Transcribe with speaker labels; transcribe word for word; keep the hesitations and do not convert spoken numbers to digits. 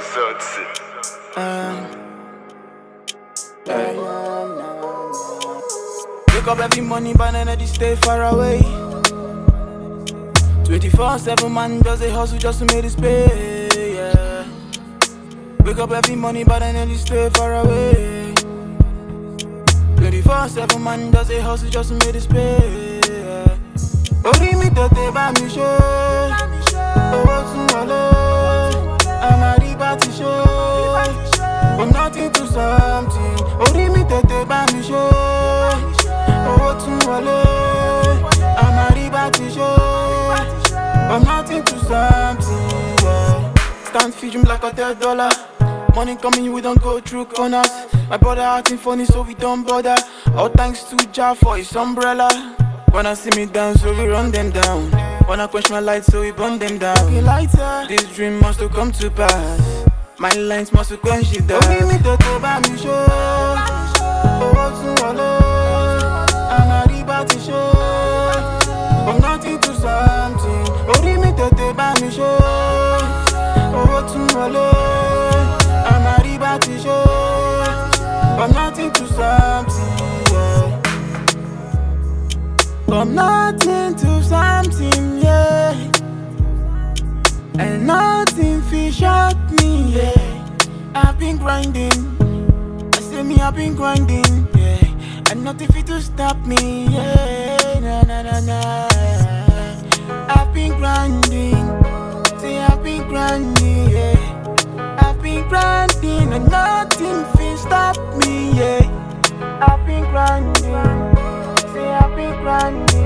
Speaker 1: Uh, hey. Wake up every morning, but energy stay far away. twenty-four seven man does a hustle just to make this pay, yeah. Wake up every morning, but energy stay far away. twenty-four seven man does a hustle just to make this pay, yeah. Ori mi tètè bá mi ṣe, owó tún wọlé, àmàrí bá ti ṣe. From nothing to something, ori mi tètè bá mi ṣe, owó tún wọlé, àmàrí bá ti ṣe. From nothing to something, yeah. Stand feed him like a third dollar. Money coming, we don't go through corners. My brother acting funny, so we don't bother. All thanks to Jah for his umbrella. Wanna see me down, so we run them down. Wanna quench my light, so we burn them down. Lighter, this dream must to come to pass. My lines must to quench it down. Ori mi tètè bá mi ṣe, owó tún wọlé, àmàrí bá ti ṣe. From nothing to something, ori mi tètè bá mi ṣe, owó tún wọlé, àmàrí bá ti ṣe. From nothing to something, yeah. From nothing to something, yeah. And nothing fi shock me, yeah. I've been grinding, I say me I've been grinding, yeah. And nothing fi to stop me, yeah. Na na na na. I've been grinding, say I've been grinding, yeah. I've been grinding and nothing fi stop me, yeah. I've been grinding, say I've been grinding.